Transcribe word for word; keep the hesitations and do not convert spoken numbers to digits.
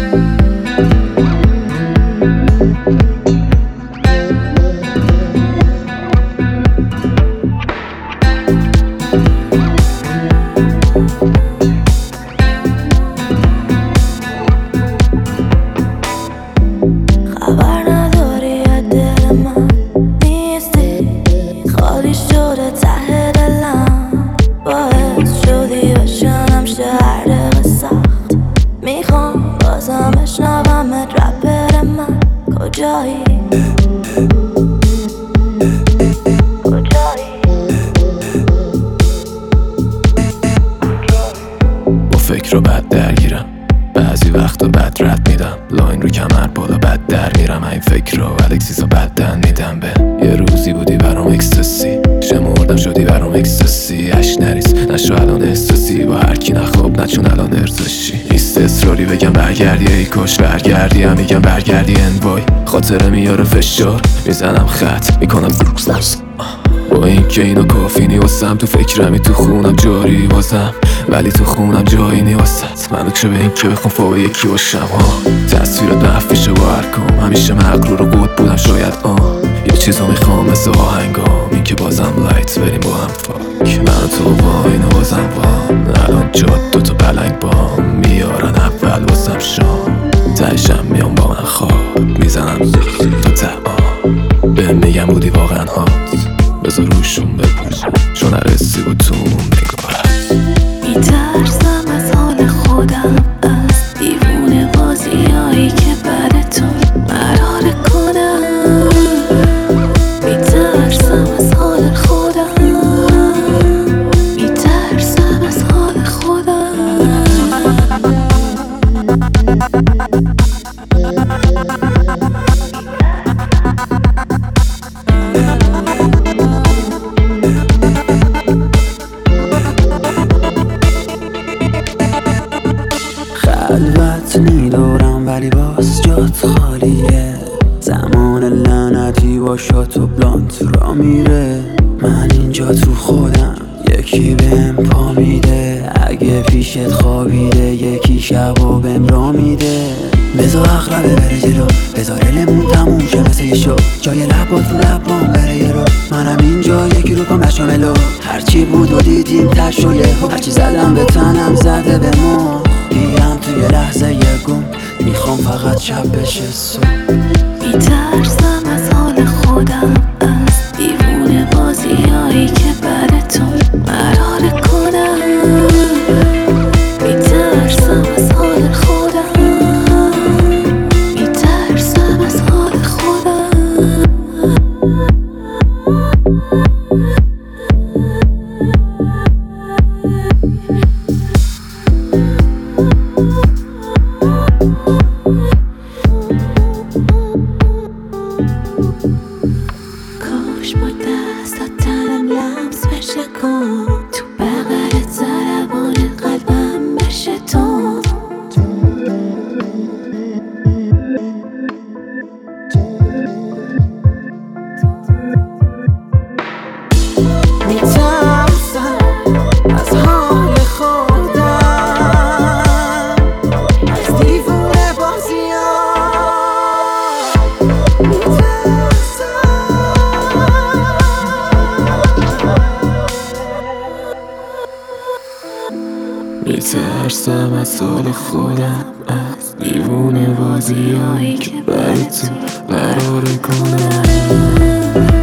با فکر رو بد درگیرم، بعضی وقتا بد رد میدم، لاین رو کمر بالا بد در میرم. این فکر رو الکسیزا بد دن میدم. به یه روزی بودی برام اکستاسی، شمردم شدی برام اکستاسی. اش نریز نشو الان احساسی، با هر کی نخواب نچون الان ارزشی. نیست اصراری بگم برگردی، ای کاش برگردی. هم میگم برگردی انوای، خاطره میاره فشار، میزنم خط میکنم با این که اینا کافی نی واسم. تو فکرمی تو خونم جاری واسم، ولی تو خونم جایی نی واسط. منو چه به این که بخوام فوق یکی باشم ها. تصویرات محفشه با هر کام، همیشه مغرور و قد بودم شاید آن. یه چیزو میخوام مثل آهنگام، این که بازم لایت بریم با هم فاک. من تو با اینو بازم وام، الان جاد دوتا پلنگ بام میارن اول واسم شام. تهشم میام با من خواب میزنم تو تعام. به میگم بودی واقعا هات، بذار روشون بپوشم چون نرسی با تو نگاه. میترسم از حال خودم، از دیوونه بازیایی که بعد تو قرار کنم. میترسم از حال خودم، میترسم از حال خودم. خلوت میدورم ولی باز جات خالیه. زمان لعنتی با شات و بلانت را میره. من اینجا تو خودم، یکی بهم پا میده. اگه پیشت خوابیده یکی شبو بهم را میده. بذار اقربه بره جلو، بذار لمون تموم شه مثل یه شو. جای لبات رو لبام بره یه رو، منم اینجا یکی رو پام نشاملو. هرچی بود و دیدیم تش و یهو، هرچی زدم به تنم زده به مخ. گیرم توی لحظه یه گم، میخوام فقط شب بشه صبح. میترسم از حال خودم، از دیوونه بازیایی که بعد تو قرار کنم. میترسم از حال خودم، میترسم از حال خودم. کاش با دستات تنم لمس بشه کن، تو بغلت ضربان قلبم بشه تو. میترسم از حال خودم، از دیوونه بازیام. میترسم از حال خودم، از دیوونه بازیایی که برای تو قرار کنم.